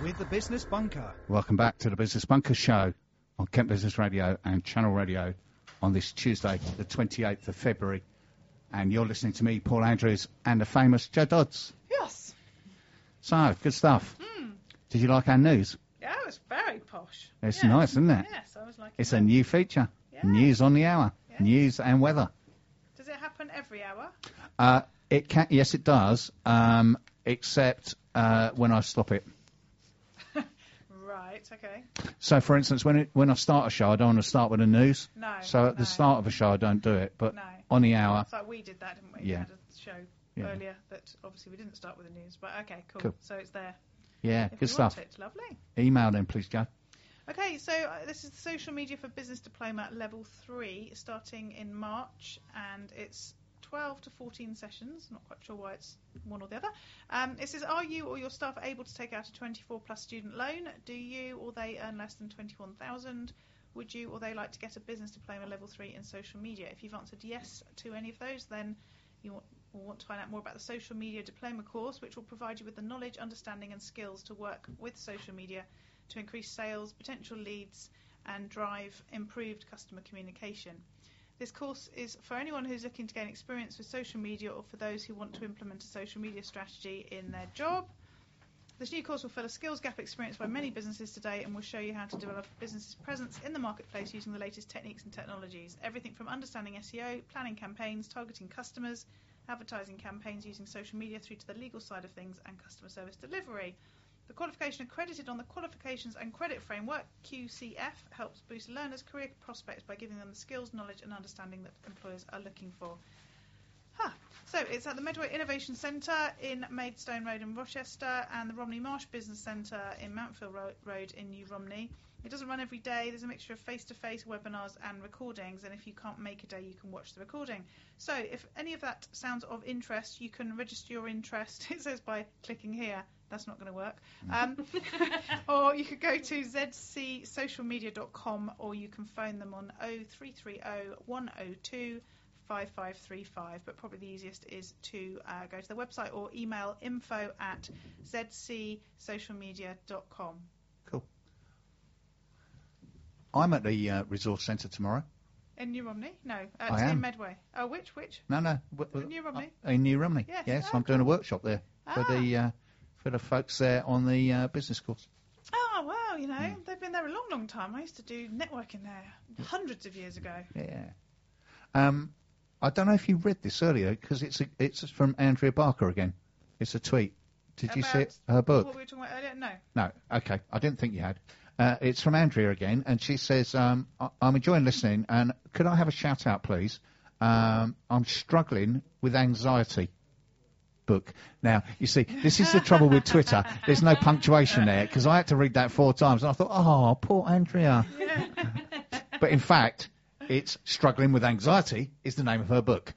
with the Business Bunker. Welcome back to the Business Bunker Show on Kent Business Radio and Channel Radio on this Tuesday, the 28th of February. And you're listening to me, Paul Andrews, and the famous Joe Dodds. Yes. So, good stuff. Did you like our news? Yeah, it was very posh. It's nice, isn't it? Yes, I was like. It's a new feature. Yeah. News on the hour. Yes. News and weather. Does it happen every hour? It can. Yes, it does. Except when I stop it. Right. Okay. So, for instance, when I start a show, I don't want to start with the news. No. So at the start of a show, I don't do it. But on the hour. It's like we did that, didn't we? Yeah. We had a show earlier that obviously we didn't start with the news, but okay, cool. So it's there. Yeah, if good you stuff. Want it. Lovely. Email then, please, Joe. Okay, so this is the Social Media for Business Diploma Level 3, starting in March, and it's 12 to 14 sessions. I'm not quite sure why it's one or the other. It says, are you or your staff able to take out a 24-plus student loan? Do you or they earn less than $21,000? Would you or they like to get a Business Diploma Level 3 in social media? If you've answered yes to any of those, then you will want to find out more about the Social Media Diploma course, which will provide you with the knowledge, understanding and skills to work with social media to increase sales, potential leads and drive improved customer communication. This course is for anyone who's looking to gain experience with social media or for those who want to implement a social media strategy in their job. This new course will fill a skills gap experienced by many businesses today and will show you how to develop a business's presence in the marketplace using the latest techniques and technologies. Everything from understanding SEO, planning campaigns, targeting customers, advertising campaigns using social media through to the legal side of things and customer service delivery. The qualification accredited on the Qualifications and Credit Framework, QCF, helps boost learners' career prospects by giving them the skills, knowledge and understanding that employers are looking for. So it's at the Medway Innovation Centre in Maidstone Road in Rochester and the Romney Marsh Business Centre in Mountfield Road in New Romney. It doesn't run every day. There's a mixture of face-to-face webinars and recordings, and if you can't make a day, you can watch the recording. So if any of that sounds of interest, you can register your interest. It says by clicking here. That's not going to work. Or you could go to zcsocialmedia.com or you can phone them on 0330 102 5535, but probably the easiest is to go to the website or email info@zcsocialmedia.com. Cool. I'm at the resource centre tomorrow. In New Romney? No, I am. in Medway. Oh, which? No. New Romney? In New Romney. Yes. I'm doing a workshop there for the folks there on the business course. Oh, well, they've been there a long, long time. I used to do networking there hundreds of years ago. Yeah. I don't know if you read this earlier because it's from Andrea Barker again. It's a tweet. Did you see it? Her book. What we were talking about earlier? No. No. Okay. I didn't think you had. It's from Andrea again, and she says, I'm enjoying listening, and could I have a shout out, please? I'm struggling with anxiety. Book. Now, you see, this is the trouble with Twitter. There's no punctuation there, because I had to read that 4 times, and I thought, oh, poor Andrea. Yeah. But in fact, it's Struggling with Anxiety is the name of her book.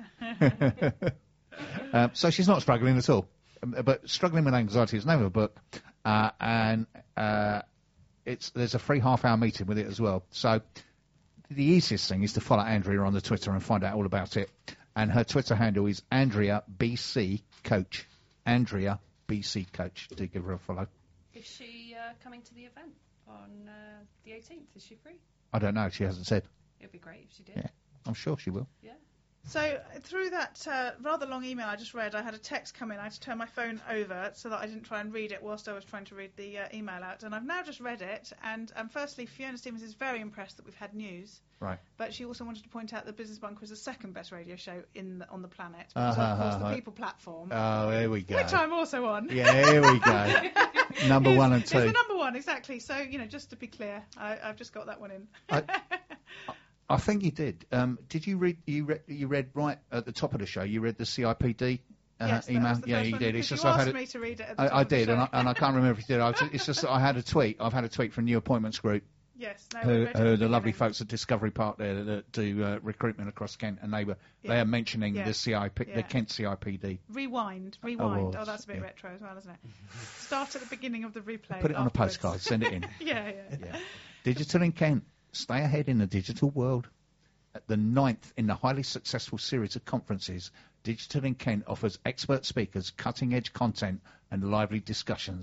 So she's not struggling at all. But Struggling with Anxiety is the name of her book, and there's a free half-hour meeting with it as well. So the easiest thing is to follow Andrea on the Twitter and find out all about it. And her Twitter handle is Andrea BC Coach. Andrea BC Coach. Do give her a follow. Is she coming to the event on the 18th? Is she free? I don't know. She hasn't said. It would be great if she did. Yeah, I'm sure she will. Yeah. So through that rather long email I just read, I had a text come in. I had to turn my phone over so that I didn't try and read it whilst I was trying to read the email out. And I've now just read it. And firstly, Fiona Stevens is very impressed that we've had news. Right. But she also wanted to point out that Business Bunker is the second best radio show on the planet. Because of course the People platform. Oh, here we go. Which I'm also on. Yeah, here we go. Number 1 and 2. It's the number 1, exactly. So, just to be clear, I've just got that one in. I think you did. Did you read? You read right at the top of the show. You read the CIPD yes, email. Yeah, you did. It's just you asked me to read it. At the top I of the did, show. and I can't remember if you did. It's just that I had a tweet. I've had a tweet from New Appointments Group. Yes, who are the lovely folks at Discovery Park there that do recruitment across Kent, and they are mentioning the the Kent CIPD. Rewind. Awards. Oh, that's a bit retro as well, isn't it? Start at the beginning of the replay. Put it on afterwards. a postcard. Send it in. Yeah. Digital in Kent. Stay ahead in the digital world. At the 9th in the highly successful series of conferences, Digital in Kent offers expert speakers, cutting-edge content and lively discussions.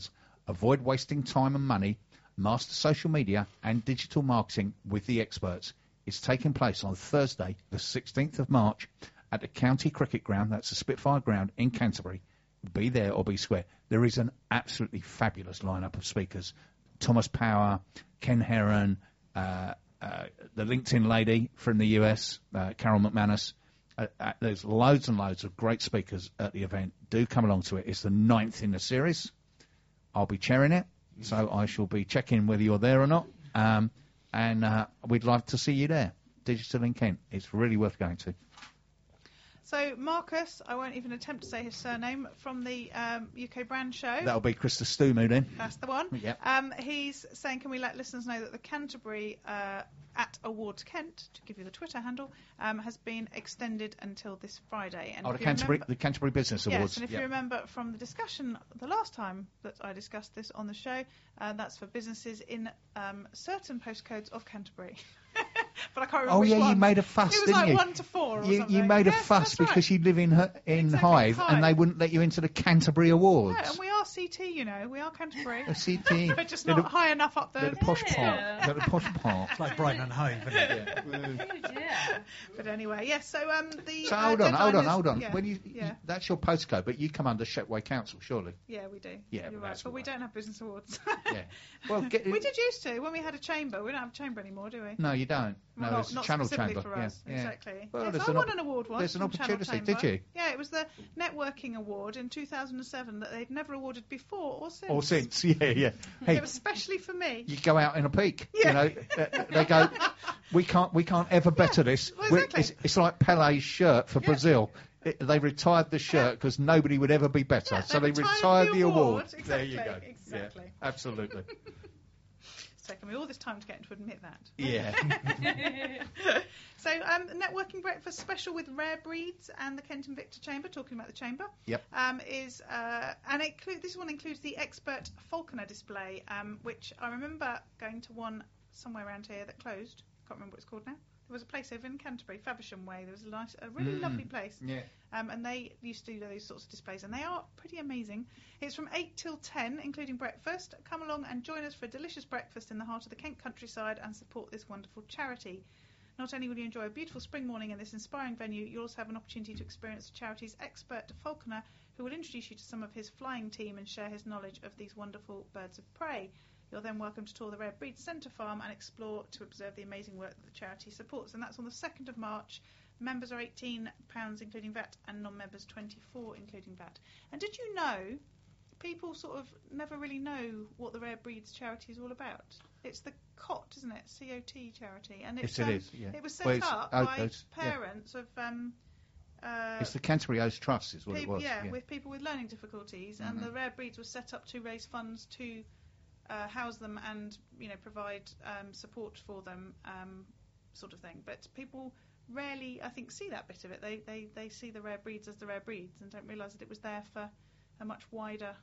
Avoid wasting time and money. Master social media and digital marketing with the experts. It's taking place on Thursday, the 16th of March, at the County Cricket Ground. That's the Spitfire Ground in Canterbury. Be there or be square. There is an absolutely fabulous lineup of speakers. Thomas Power, Ken Heron, the LinkedIn lady from the US, Carol McManus. There's loads and loads of great speakers at the event. Do come along to it. It's the 9th in the series. I'll be chairing it, so I shall be checking whether you're there or not. And we'd like to see you there. Digital in Kent. It's really worth going to. So Marcus, I won't even attempt to say his surname, from the UK Brand Show. That'll be Krista Stumu then. That's the one. Yep. He's saying, can we let listeners know that the Canterbury at Awards Kent, to give you the Twitter handle, has been extended until this Friday. And the Canterbury Business Awards. Yes, and if you remember from the discussion the last time that I discussed this on the show, that's for businesses in certain postcodes of Canterbury. But I can't remember which you ones. made a fuss, It was didn't like you? 1 to 4 or something. You made a Yes, fuss that's right. because you live in Exactly, Hythe and Hythe. they wouldn't let you into the Canterbury Awards. No, and we are CT, you know. We are Canterbury. CT. But just not high enough up They're there. the posh part. Yeah. They're the posh part. It's like Brighton and Hove, isn't it? Oh dear. But anyway, yes. So the So deadline is- hold on. Yeah, When you that's your postcode, but you come under Shepway Council, surely. yeah, we do. Yeah, You're well, right. that's But all we right. don't have business awards. Yeah. Well, We did used to when we had a chamber. We don't have a chamber anymore, do we? No, you don't. Well, No, it's a not channel specifically chamber. for us. Yeah. Exactly. Well, Yes, there's I an won an award once. there's an from Channel opportunity. Chamber. Did you? Yeah, it was the networking award in 2007 that they'd never awarded before or since. Or since, yeah. Hey, It was specially for me. you go out in a peak. Yeah. You know, they go, we can't ever better this. well, We're- exactly. It's like Pele's shirt for Brazil. They retired the shirt because nobody would ever be better. Yeah, so they they retired retired the the award. award. There you Exactly, go. exactly. Yeah, absolutely. It's taken me all this time to get to admit that. Yeah. So, networking breakfast special with Rare Breeds and the Kent and Victor Chamber, talking about the chamber. Yep. This one includes the Expert Falconer display, which I remember going to one somewhere around here that closed. Can't remember what it's called now. There was a place over in Canterbury, Faversham Way. There was a really lovely place. Yeah. And they used to do those sorts of displays, and they are pretty amazing. It's from 8 till 10, including breakfast. Come along and join us for a delicious breakfast in the heart of the Kent countryside and support this wonderful charity. Not only will you enjoy a beautiful spring morning in this inspiring venue, you'll also have an opportunity to experience the charity's expert falconer, who will introduce you to some of his flying team and share his knowledge of these wonderful birds of prey. You're then welcome to tour the Rare Breeds Centre Farm and explore to observe the amazing work that the charity supports. And that's on the 2nd of March. Members are £18 including VAT, and non-members £24 including VAT. And did you know, people sort of never really know what the Rare Breeds charity is all about? It's the COT, isn't it? COT charity. And it's, Yes, it is. Yeah. It was set Well, it's up Oak by Oaks, yeah. parents of It's the Canterbury Oaks Trust, is what people, it was. yeah, with people with learning difficulties, and the Rare Breeds was set up to raise funds to house them and provide support for them, sort of thing. But people rarely, I think, see that bit of it. They see the Rare Breeds as the Rare Breeds and don't realise that it was there for a much wider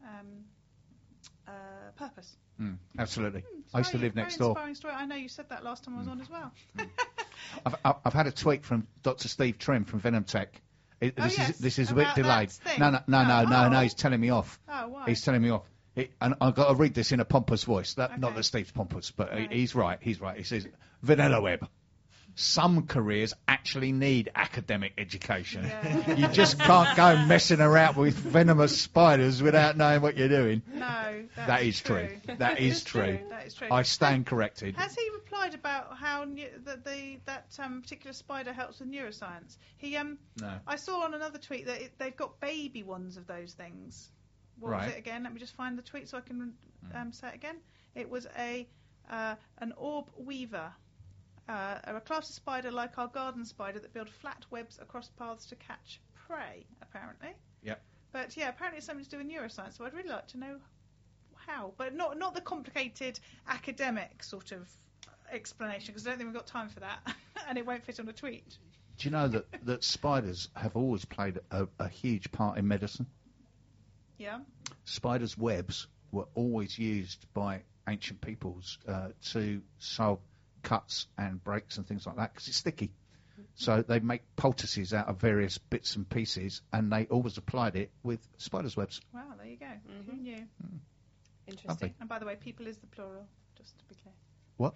purpose. Absolutely. I used to live next door. Inspiring story. I know you said that last time I was on as well. I've had a tweet from Dr. Steve Trim from Venom Tech. Yes, This is a bit about delayed. that thing. No. He's telling me off. Oh, why? He's telling me off. And I've got to read this in a pompous voice. Not Okay. that Steve's pompous, but Right. he's right. He says, Vanilla Web. Some careers actually need academic education. Yeah. You just can't go messing around with venomous spiders without knowing what you're doing. No, That is true. That is true. That is true. I stand corrected. Has he replied about how that particular spider helps with neuroscience? No. I saw on another tweet that they've got baby ones of those things. What Right. was it again? Let me just find the tweet so I can say it again. It was an orb weaver, a class of spider like our garden spider that build flat webs across paths to catch prey. Apparently. Yep. But yeah, apparently it's something to do with neuroscience. So I'd really like to know how, but not the complicated academic sort of explanation, because I don't think we've got time for that, and it won't fit on a tweet. Do you know that spiders have always played a huge part in medicine? Yeah. Spiders' webs were always used by ancient peoples to sew cuts and breaks and things like that, because it's sticky. So they make poultices out of various bits and pieces, and they always applied it with spiders' webs. Wow, there you go. Who knew? Interesting. And by the way, people is the plural, just to be clear. What?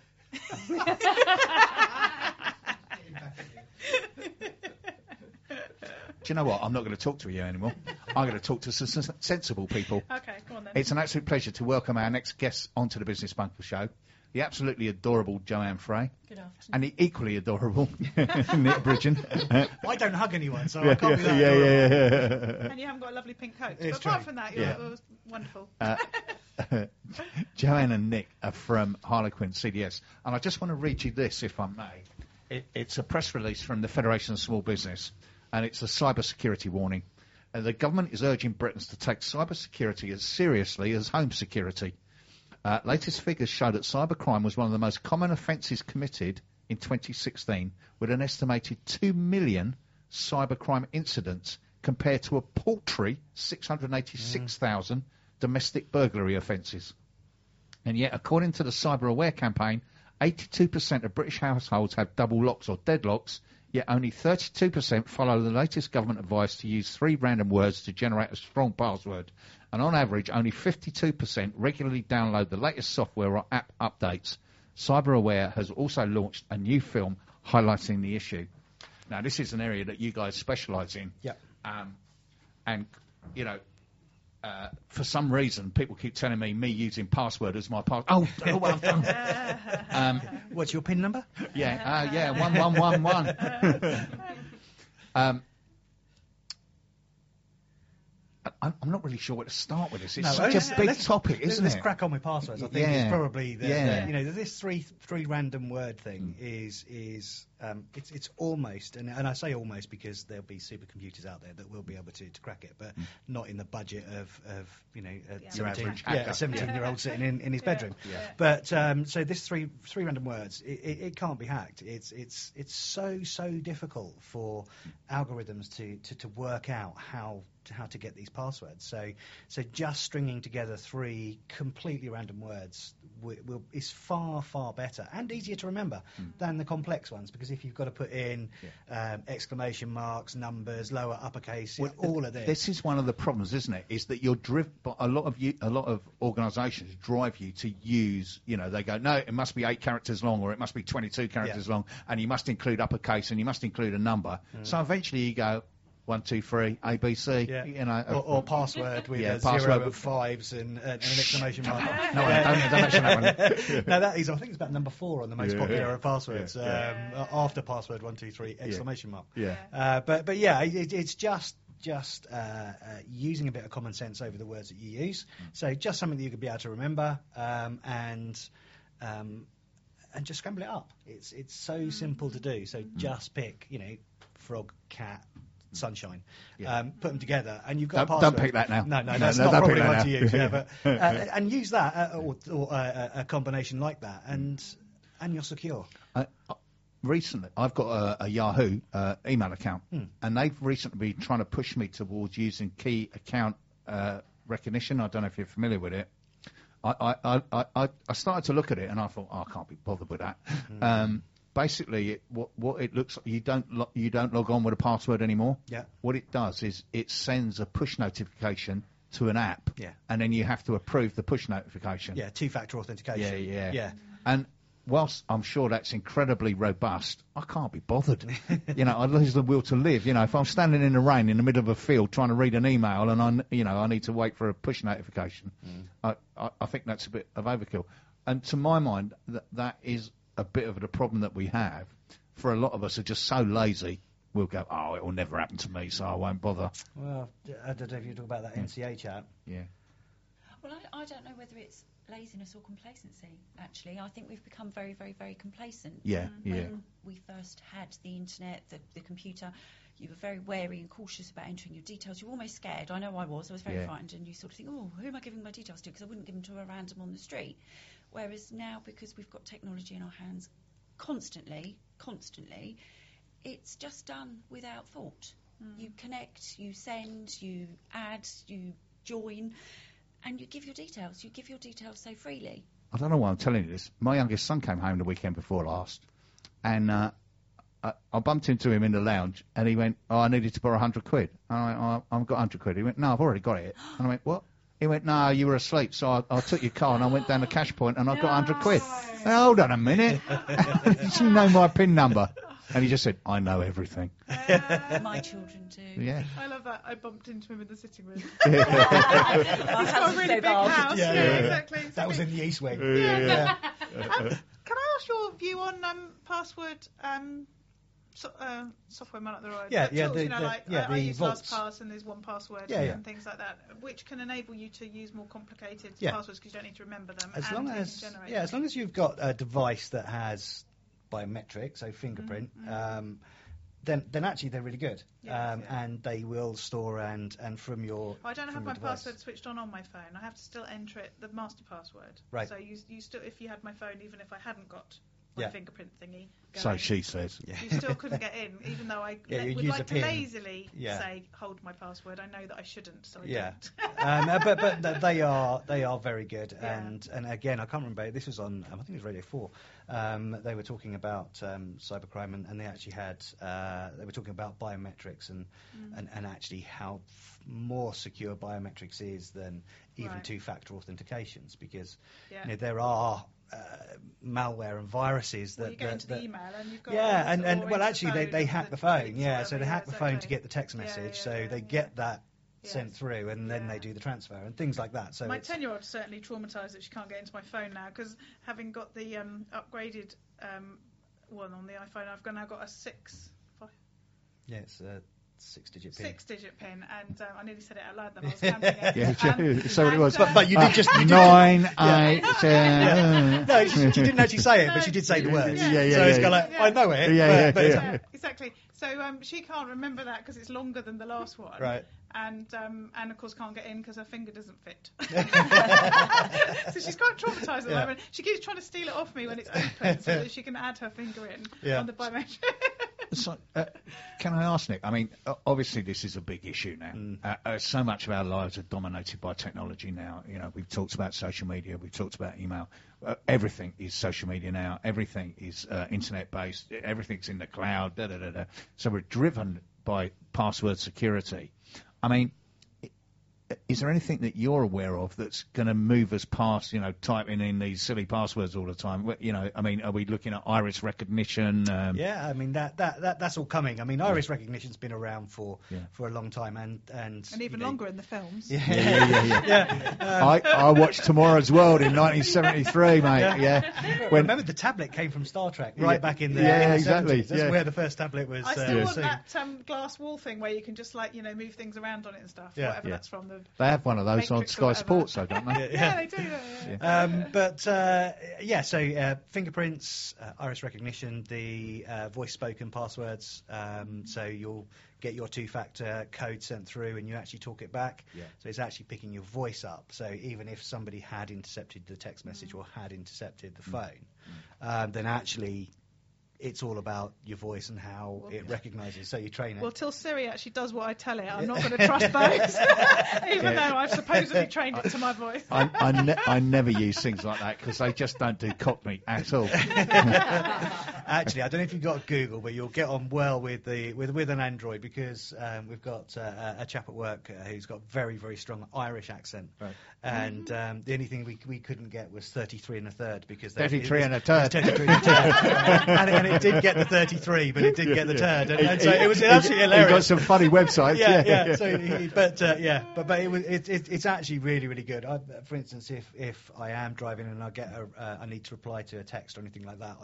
Do you know what? I'm not going to talk to you anymore. I'm going to talk to some sensible people. Okay, go on then. It's an absolute pleasure to welcome our next guest onto the Business Bunker Show, the absolutely adorable Joanne Frey, Good afternoon. and the equally adorable Nick Bridgen. I don't hug anyone, so I can't be that. yeah. And you haven't got a lovely pink coat. It's But apart true. from that, Yeah. it was wonderful. Joanne and Nick are from Harlequin CDS, and I just want to read you this, if I may. It's a press release from the Federation of Small Business, and it's a cyber security warning. The government is urging Britons to take cyber security as seriously as home security. Latest figures show that cybercrime was one of the most common offences committed in 2016, with an estimated 2 million cybercrime incidents compared to a paltry 686,000 domestic burglary offences. And yet, according to the Cyber Aware campaign, 82% of British households have double locks or deadlocks, yet only 32% follow the latest government advice to use 3 random words to generate a strong password. And on average, only 52% regularly download the latest software or app updates. Cyber Aware has also launched a new film highlighting the issue. Now, this is an area that you guys specialise in. Yep. And, you know, for some reason, people keep telling me using password as my password. Oh, well done. What's your PIN number? Yeah, 1111. I'm not really sure where to start with this. It's such a big topic, isn't let's it? crack on with passwords. I think Yeah. it's probably Yeah. you know, this three random word thing is it's almost, and I say almost because there'll be supercomputers out there that will be able to crack it, but not in the budget of you know Your average a hacker. 17-year-old sitting in his bedroom. Yeah. But so this three random words, it can't be hacked. It's so difficult for algorithms to work out how to get these passwords. So just stringing together 3 completely random words is far better and easier to remember than the complex ones, because if you've got to put in exclamation marks, numbers, lower uppercase, all of this. This is one of the problems, isn't it? Is that you're driven. A lot of organisations drive you to use. You know, they go, no, it must be 8 characters long, or it must be 22 characters long, and you must include uppercase, and you must include a number. So eventually you go 1, 2, 3, A, B, C. Yeah. You know, or password with a password 0 with- and 5s and an exclamation mark. No, don't mention that one. No, that is, I think it's about number 4 on the most popular of passwords. Yeah. After password 1, 2, 3 exclamation mark. Yeah. But yeah, it's just using a bit of common sense over the words that you use. So just something that you could be able to remember, and just scramble it up. It's so simple to do. So just pick, you know, frog, cat, sunshine. Put them together, and you've got a password. Don't pick that now. No, No, that's no, not don't probably pick that one now. to use. Yeah, but and use that or a combination like that, and you're secure. Recently, I've got a Yahoo email account, and they've recently been trying to push me towards using key account recognition. I don't know if you're familiar with it. I started to look at it, and I thought, I can't be bothered with that. Basically, what it looks like, you don't log on with a password anymore. Yeah. What it does is it sends a push notification to an app. Yeah. And then you have to approve the push notification. Yeah, 2-factor authentication. Yeah. And whilst I'm sure that's incredibly robust, I can't be bothered. You know, I lose the will to live. You know, if I'm standing in the rain in the middle of a field trying to read an email and I need to wait for a push notification, I think that's a bit of overkill. And to my mind, that is a bit of the problem that we have. For a lot of us are just so lazy, we'll go, it will never happen to me, so I won't bother. Well, I don't know if you talk about that NCH app. Yeah. Well, I don't know whether it's laziness or complacency, actually. I think we've become very, very, very complacent. Yeah. When we first had the internet, the computer, you were very wary and cautious about entering your details. You were almost scared. I know I was. I was very frightened, and you sort of think, who am I giving my details to? Because I wouldn't give them to a random on the street. Whereas now, because we've got technology in our hands constantly, it's just done without thought. You connect, you send, you add, you join, and you give your details. You give your details so freely. I don't know why I'm telling you this. My youngest son came home the weekend before last, and I bumped into him in the lounge, and he went, I needed to borrow £100. And I went, I've got £100. He went, no, I've already got it. And I went, what? He went, no, you were asleep, so I took your car and I went down the cash point and I got 100 quid. Now, hold on a minute. You know my PIN number. And he just said, I know everything. My children do. Yeah. I love that. I bumped into him in the sitting room. My He's house got a is really so big large. house. Yeah, Yeah, yeah, yeah. exactly. That was in the East Wing. Yeah. Can I ask your view on password software? Might not the right. Yeah, but yeah, tools, I the use vaults. LastPass and there's one password Yeah, yeah. and things like that, which can enable you to use more complicated Yeah. passwords because you don't need to remember them. As and long you can as generate as long as you've got a device that has biometric, so fingerprint, then actually they're really good, Yes, yeah. and they will store and from your. I don't have from my your device. password switched on my phone. I have to still enter it, the master password. Right. So you still, if you had my phone, even if I hadn't got my Yeah. fingerprint thingy, So going, she says. you still couldn't get in, even though I Yeah, you'd would use a like to pin. lazily Yeah. say hold my password. I know that I shouldn't, so I Yeah, don't. but they are very good, Yeah. and again I can't remember. This was on I think it was Radio 4. They were talking about cybercrime, and they actually had they were talking about biometrics and actually how more secure biometrics is than even Right. two-factor authentications, because Yeah. there are malware and viruses Well, that you go into that- the email and you've got yeah, or and well, into actually, the they phone hack or the phone. tweets, Yeah, so whatever, they hack the phone to exactly. get the text Yeah, message. yeah, So yeah, they yeah. get that sent Yes. through, and then they Yeah. do the transfer and things like that. So My it's, 10-year-old's certainly traumatised that she can't get into my phone now because having got the upgraded one on the iPhone, I've now got a yeah, it's a 6-digit pin. six-digit pin, and I nearly said it out loud then I was counting it. Yeah, so it was. But you did just you did 9, 8, No, she didn't actually say it, but she did say the words. Yeah, yeah, so it's yeah. kind of like, Yeah. I know it. Yeah, but yeah, it's- Yeah, exactly. So she can't remember that because it's longer than the last one. Right. And of course can't get in because her finger doesn't fit. So she's quite traumatised at the Yeah. moment. She keeps trying to steal it off me when it's open so that she can add her finger in Yeah. on the biometric. So, can I ask, Nick? I mean, obviously this is a big issue now. So much of our lives are dominated by technology now. You know, we've talked about social media, we've talked about email. Everything is social media now. Everything is internet-based. Everything's in the cloud. Da, da, da, da. So we're driven by password security. I mean, is there anything that you're aware of that's going to move us past, typing in these silly passwords all the time? I mean, are we looking at iris recognition? Yeah, I mean that's all coming. I mean, iris recognition's been around for a long time, and And even longer in the films. Yeah. I watched Tomorrow's World in 1973, mate. Yeah. Remember the tablet came from Star Trek right back in the Yeah, in the exactly, 70s. That's yeah. where the first tablet was. I still want seen. that glass wall thing where you can just move things around on it and stuff. Yeah. Whatever Yeah. that's from. They have one of those on Matrix or Sky whatever. Sports, though, don't they? Yeah, they do. Yeah. So fingerprints, iris recognition, the voice spoken passwords. So you'll get your two-factor code sent through, and you actually talk it back. Yeah. So it's actually picking your voice up. So even if somebody had intercepted the text message or had intercepted the phone, then actually it's all about your voice and how it recognises. So you train it. Well, till Siri actually does what I tell it, I'm not going to trust those, even though I've supposedly trained it to my voice. I never use things like that because they just don't do cockney at all. Actually, I don't know if you've got Google, but you'll get on well with an Android because we've got a chap at work who's got very, very strong Irish accent. Right. And the only thing we couldn't get was 33 and a third because 33 and a third. 33 and a third. and it did get the 33, but it didn't get the turd. And so it was absolutely hilarious. You've got some funny websites. Yeah. So, but it's actually really, really good. For instance, if I am driving and I need to reply to a text or anything like that,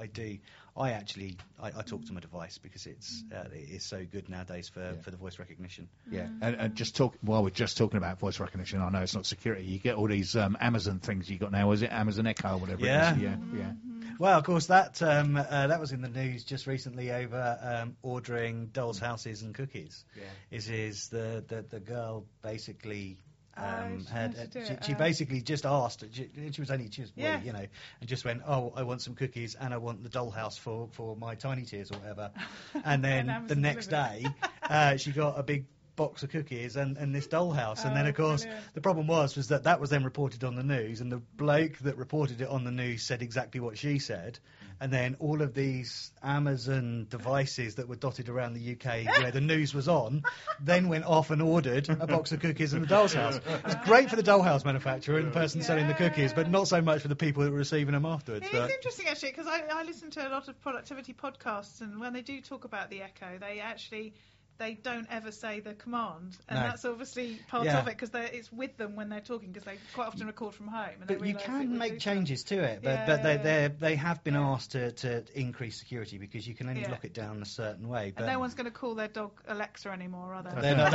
I talk to my device because it is so good nowadays for the voice recognition. Yeah, and while we're just talking about voice recognition, I know it's not security. You get all these Amazon things you got now. Is it Amazon Echo or whatever Yeah. it is? Yeah. Well, of course, that was in the news just recently over ordering dolls' houses and cookies. Yeah. Is the girl basically she she basically just asked. She was Yeah. and just went, oh, I want some cookies and I want the dollhouse for my Tiny Tears or whatever. And then the Amazon next day, delivered. she got a big box of cookies and this dollhouse. And then, Oh, of course, brilliant. the problem was that was then reported on the news, and the bloke that reported it on the news said exactly what she said. And then all of these Amazon devices that were dotted around the UK where the news was on then went off and ordered a box of cookies in the doll's house. It was great for the dollhouse manufacturer and the person selling the cookies, but not so much for the people that were receiving them afterwards. It is interesting, actually, because I listen to a lot of productivity podcasts, and when they do talk about the Echo, they don't ever say the command, and No. that's obviously part Yeah. of it, because it's with them when they're talking, because they quite often record from home. And But they you realise it can would make do changes to it, Yeah, but yeah, they have been asked to increase security because you can only Yeah. lock it down a certain way. But And no one's going to call their dog Alexa anymore, are they? they're not.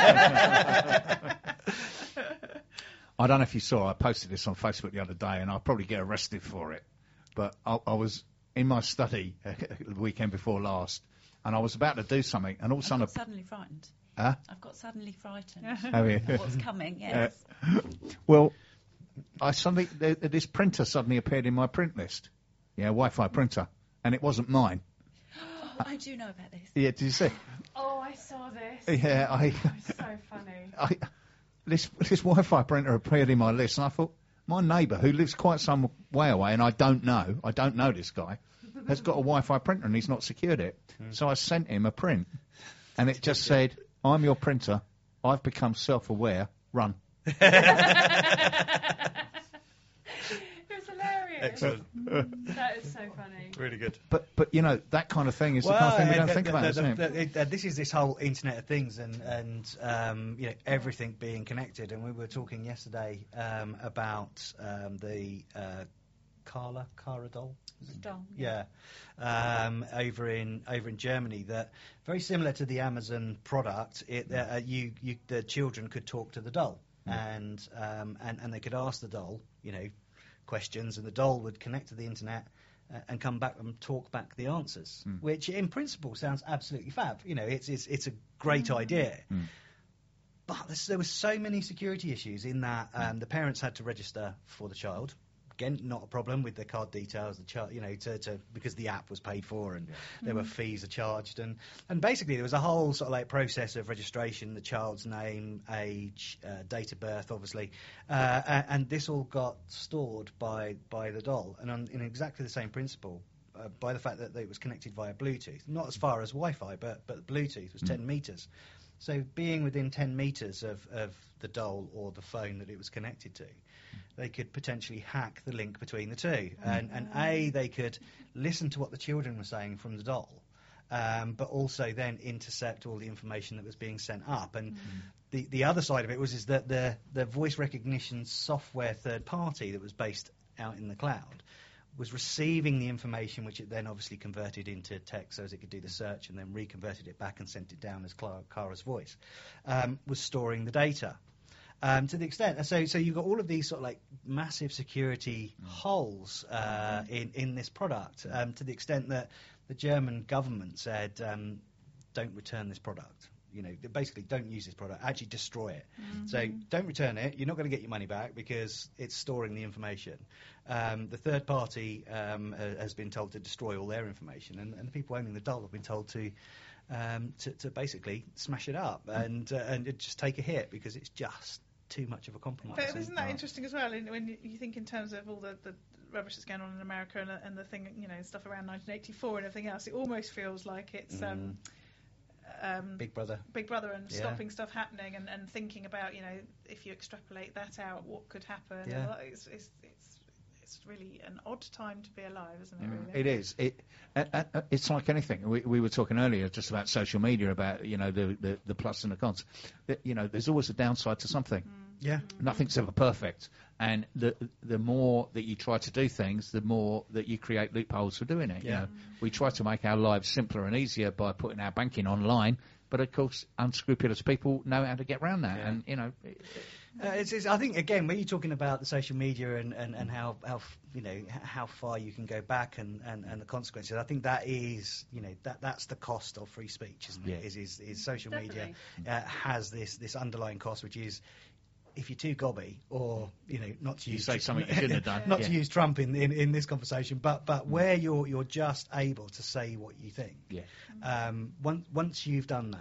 I don't know if you saw, I posted this on Facebook the other day, and I'll probably get arrested for it. But I was in my study the weekend before last, and I was about to do something, and all of a I've sudden, got suddenly frightened. Huh? I've got suddenly frightened. Oh, yeah. What's coming? Yes. Well, this printer suddenly appeared in my print list. Yeah, Wi-Fi printer, and it wasn't mine. Oh, I do know about this. Yeah, did you see? Oh, I saw this. Yeah, It's so funny. This Wi-Fi printer appeared in my list, and I thought, my neighbour, who lives quite some way away, and I don't know this guy, has got a Wi-Fi printer, and he's not secured it. So I sent him a print, and it just said, "I'm your printer. I've become self-aware. Run." It was hilarious. Excellent. That is so funny. Really good. But you know, that kind of thing is the kind of thing we don't think about, isn't it? This is this whole Internet of Things and you know, everything being connected. And we were talking yesterday about the Cara doll. Doll, Yeah, over in Germany, that very similar to the Amazon product. The children could talk to the doll, and they could ask the doll, you know, questions, and the doll would connect to the internet and come back and talk back the answers, which in principle sounds absolutely fab. You know, it's a great idea. But there were so many security issues in that the parents had to register for the child. Again, not a problem with their card details, the child, you know, because the app was paid for and there were fees are charged, and basically there was a whole sort of like process of registration, the child's name, age, date of birth, obviously, and this all got stored by the doll, and in exactly the same principle. By the fact that it was connected via Bluetooth, not as far as Wi-Fi, but Bluetooth was 10 meters. So being within 10 meters of the doll or the phone that it was connected to, they could potentially hack the link between the two. And they could listen to what the children were saying from the doll, but also then intercept all the information that was being sent up. And the other side of it is that the voice recognition software third party that was based out in the cloud was receiving the information, which it then obviously converted into text so as it could do the search, and then reconverted it back and sent it down as Cara's voice, was storing the data. To the extent, so you've got all of these sort of like massive security holes in this product, to the extent that the German government said, don't return this product. You know, basically don't use this product, actually destroy it. So don't return it, you're not going to get your money back because it's storing the information. The third party has been told to destroy all their information, and the people owning the doll have been told to basically smash it up and just take a hit because it's just too much of a compromise. But isn't that interesting as well? When you think in terms of all the rubbish that's going on in America and the thing, you know, stuff around 1984 and everything else, it almost feels like it's Big Brother and stopping stuff happening and thinking about, you know, if you extrapolate that out, what could happen. Yeah. It's really an odd time to be alive, isn't it? Really? It is. It's like anything. We were talking earlier just about social media, about, you know, the plus and the cons. You know, there's always a downside to something. Yeah. Nothing's ever perfect, and the more that you try to do things, the more that you create loopholes for doing it. Yeah. You know, we try to make our lives simpler and easier by putting our banking online, but of course, unscrupulous people know how to get around that, and you know. I think again when you're talking about the social media and how you know how far you can go back and the consequences, I think that is, you know, that's the cost of free speech, isn't it? Is social media has this underlying cost, which is, if you're too gobby, or, you know, not to use say something you shouldn't have done, not to use Trump in this conversation, but where you're just able to say what you think. Yeah. Once you've done that,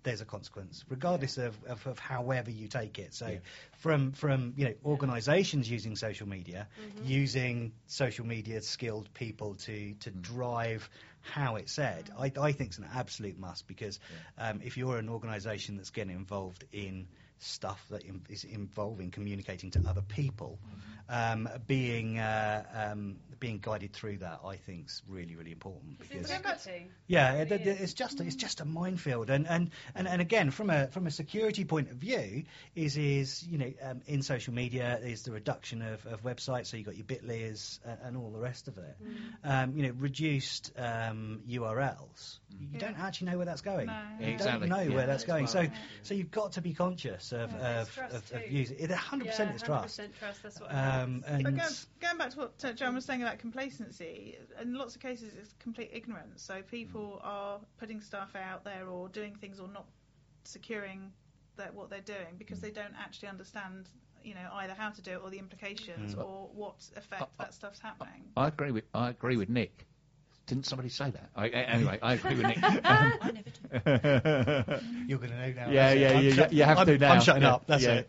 there's a consequence, regardless of however you take it. So from organisations using social media, using social media skilled people to drive how it's said, I think it's an absolute must, because if you're an organisation that's getting involved in stuff that is involving communicating to other people, being guided through that, I think, is really, really important. Because it's just a minefield, and again, from a security point of view, is in social media is the reduction of websites. So you've got your Bitly's and all the rest of it. Reduced URLs. You don't actually know where that's going. No. You don't know where that's going. So you've got to be conscious of using it. 100% it's trust. 100% trust. That's what. And Going back to what John was saying about complacency, in lots of cases it's complete ignorance. So people are putting stuff out there or doing things or not securing what they're doing because they don't actually understand, either how to do it or the implications or what effect that stuff's happening. I agree with Nick. Didn't somebody say that? Anyway, I agree with Nick. I never do. you're going to know now. You have to now. I'm shutting up. That's it.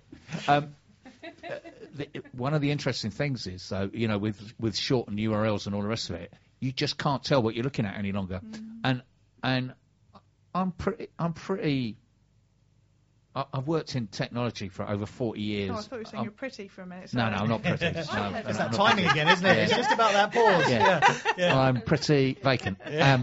One of the interesting things is, though, with shortened URLs and all the rest of it, you just can't tell what you're looking at any longer. And I'm pretty. I've worked in technology for over 40 years. Oh, I thought you were saying you're pretty for a minute. No, I'm not pretty. It's that timing again, isn't it? Yeah. It's just about that pause. Yeah. I'm pretty vacant.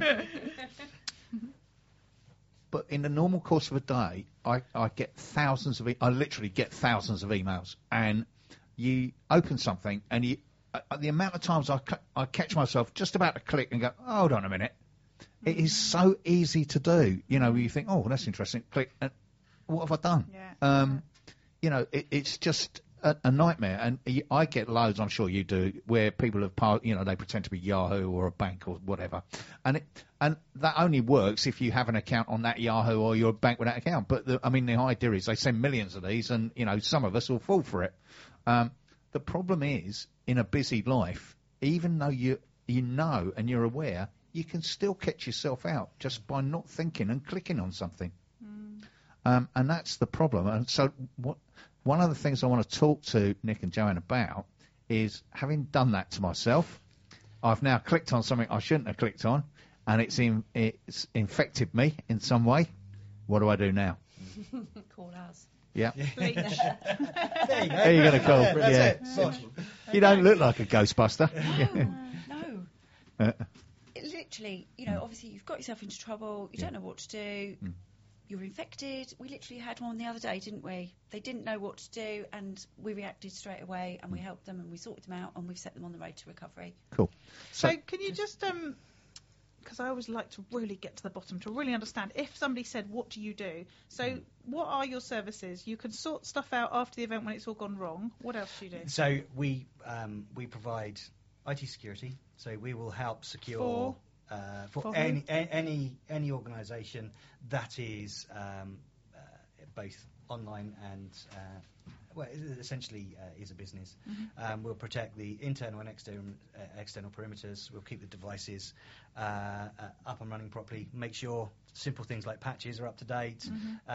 But in the normal course of a day, I get I literally get thousands of emails. And you open something, and the amount of times I catch myself just about to click and go, oh, hold on a minute. It is so easy to do. You think, oh, that's interesting. Click, and what have I done? Yeah. It's just a nightmare. And I get loads, I'm sure you do, where people have, they pretend to be Yahoo or a bank or whatever. And that only works if you have an account on that Yahoo or you're a bank with that account. But the idea is they send millions of these, and some of us will fall for it. The problem is, in a busy life, even though you know and you're aware, you can still catch yourself out just by not thinking and clicking on something. And that's the problem. And so one of the things I want to talk to Nick and Joanne about is, having done that to myself, I've now clicked on something I shouldn't have clicked on, and it's infected me in some way. What do I do now? Call us. Yeah. Bleach. There you go. Who are you going to call? That's it. You don't look like a Ghostbuster. No. Literally, obviously you've got yourself into trouble. You don't know what to do. You're infected. We literally had one the other day, didn't we? They didn't know what to do, and we reacted straight away, and we helped them, and we sorted them out, and we've set them on the road to recovery. Cool. So can you just, because I always like to really get to the bottom, to really understand, if somebody said, what do you do? So what are your services? You can sort stuff out after the event when it's all gone wrong. What else do you do? So we provide IT security. So we will help secure for any organisation that is both online and essentially is a business. We'll protect the internal and external perimeters. We'll keep the devices up and running properly. Make sure simple things like patches are up to date.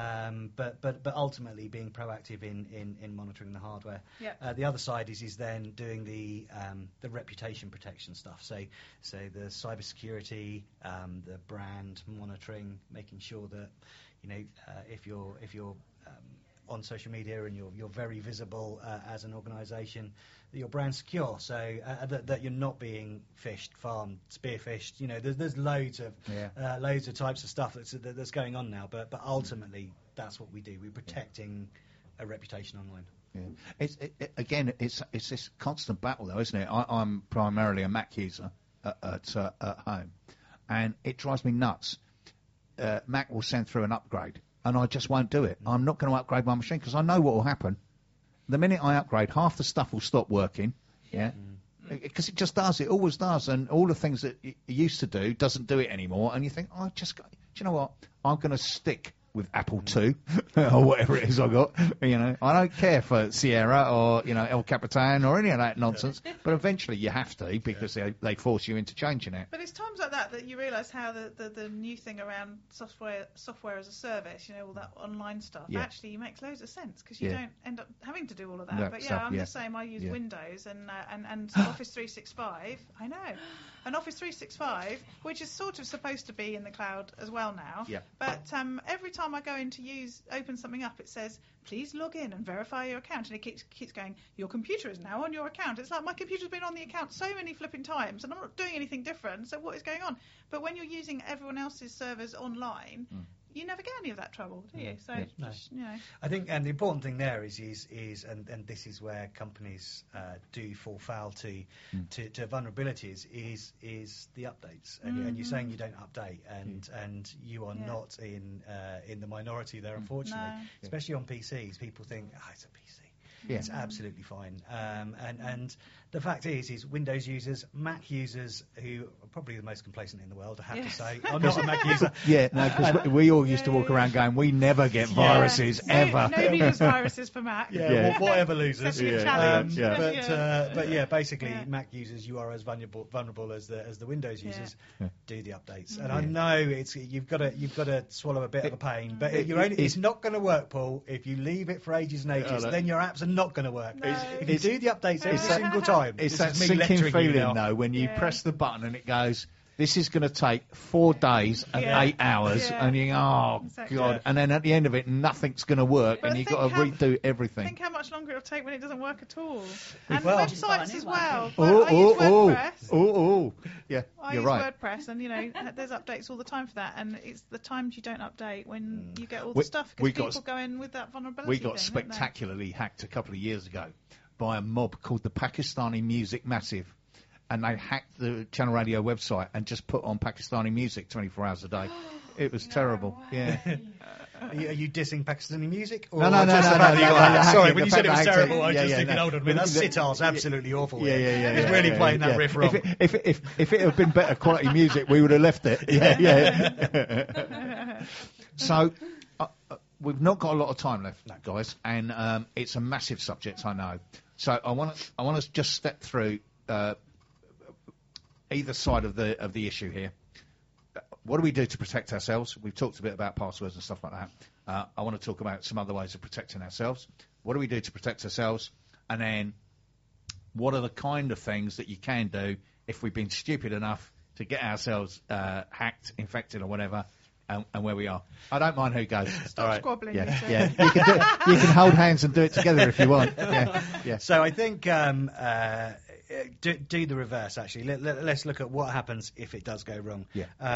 But ultimately being proactive in monitoring the hardware. The other side is then doing the reputation protection stuff. So the cybersecurity, the brand monitoring, making sure that if you're on social media and you're very visible as an organisation, that your brand's secure, so that you're not being fished, farmed, spearfished. There's loads of types of stuff that's going on now, but ultimately that's what we do. We're protecting a reputation online. Yeah. It's this constant battle, though, isn't it? I'm primarily a Mac user at home, and it drives me nuts. Mac will send through an upgrade, and I just won't do it. I'm not going to upgrade my machine because I know what will happen. The minute I upgrade, half the stuff will stop working. Yeah. Because it just does. It always does. And all the things that it used to do doesn't do it anymore. And you think, do you know what? I'm going to stick with Apple II or whatever it is I got. I don't care for Sierra or, El Capitan or any of that nonsense. But eventually you have to, because they force you into changing it. But it's times like that that you realise how the new thing around software as a service, all that online stuff, actually makes loads of sense because you don't end up having to do all of that. But I'm the same. I use Windows and Office 365. I know. And Office 365, which is sort of supposed to be in the cloud as well now. Yeah. But every time I go in to open something up, it says, please log in and verify your account. And it keeps going, your computer is now on your account. It's like my computer's been on the account so many flipping times and I'm not doing anything different. So what is going on? But when you're using everyone else's servers online, you never get any of that trouble, do you? So, I think, and the important thing there is and this is where companies do fall foul to vulnerabilities is the updates. And you're saying you don't update, and you are not in the minority there, unfortunately. No. Especially on PCs, people think, it's a PC. Yeah. It's absolutely fine. And the fact is Windows users, Mac users, who are probably the most complacent in the world, I have to say. I'm not a Mac user. Yeah, no, because we all used to walk around going, we never get viruses, ever. Nobody does viruses for Mac. Whatever losers. Setting a challenge. But basically, Mac users, you are as vulnerable as the Windows users. Do the updates. And I know you've got to swallow a bit of a pain, but it's not going to work, Paul. If you leave it for ages and ages, then your apps are not going to work. No. If you do the updates every single time, it's that sinking feeling, though, when you press the button and it goes, this is going to take 4 days and 8 hours, and you go, God. And then at the end of it, nothing's going to work, and you've got to redo everything. Think how much longer it'll take when it doesn't work at all. And Well, websites as well. I use WordPress. Yeah, I you're use right. WordPress, and there's updates all the time for that, and it's the times you don't update when you get all the stuff, because people go in with that vulnerability. We got spectacularly hacked a couple of years ago by a mob called the Pakistani Music Massive. And they hacked the Channel Radio website and just put on Pakistani music 24 hours a day. It was terrible. Yeah. Are you dissing Pakistani music? Or No. Sorry, when you said it was terrible, I was just thinking, no. hold on a minute, that sitar's absolutely awful. Yeah. He's really playing that riff wrong. If it had been better quality music, we would have left it. Yeah. So we've not got a lot of time left, guys, and it's a massive subject, I know. So I want to just step through either side of the issue here. What do we do to protect ourselves? We've talked a bit about passwords and stuff like that. I want to talk about some other ways of protecting ourselves. What do we do to protect ourselves? And then what are the kind of things that you can do if we've been stupid enough to get ourselves hacked, infected or whatever, and where we are? I don't mind who goes. Stop squabbling. Yeah. You can hold hands and do it together if you want. Yeah. So I think do the reverse, actually. Let's look at what happens if it does go wrong.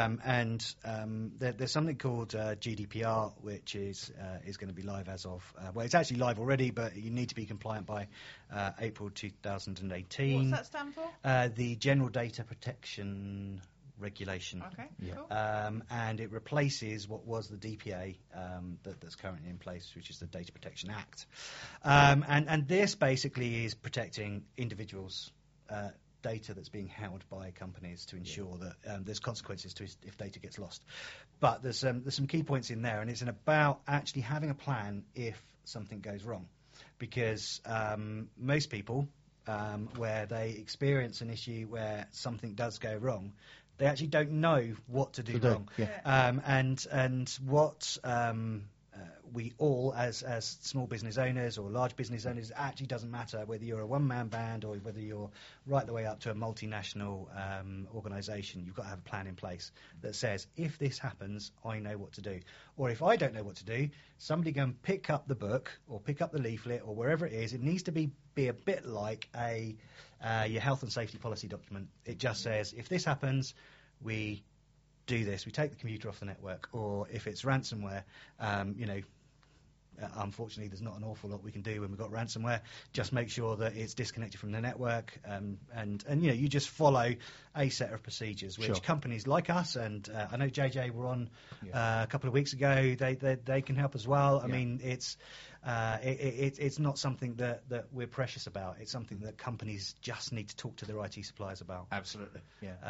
There's something called GDPR, which is going to be live as of it's actually live already, but you need to be compliant by April 2018. What's that stand for? The General Data Protection Regulation. Okay, cool. And it replaces what was the DPA that's currently in place, which is the Data Protection Act. And this basically is protecting individuals' data that's being held by companies to ensure that there's consequences to if data gets lost. But there's some key points in there, and it's about actually having a plan if something goes wrong. Because most people, where they experience an issue where something does go wrong, they actually don't know what to do wrong. And what we all, as small business owners or large business owners, it actually doesn't matter whether you're a one-man band or whether you're right the way up to a multinational organisation. You've got to have a plan in place that says, if this happens, I know what to do. Or if I don't know what to do, somebody can pick up the book or pick up the leaflet or wherever it is. It needs to be a bit like your health and safety policy document. It just says, if this happens, we do this. We take the computer off the network. Or if it's ransomware, unfortunately, there's not an awful lot we can do when we've got ransomware. Just make sure that it's disconnected from the network, and you just follow a set of procedures which companies like us, and I know JJ were on a couple of weeks ago. They can help as well. I mean, it's not something that we're precious about. It's something that companies just need to talk to their IT suppliers about. Absolutely.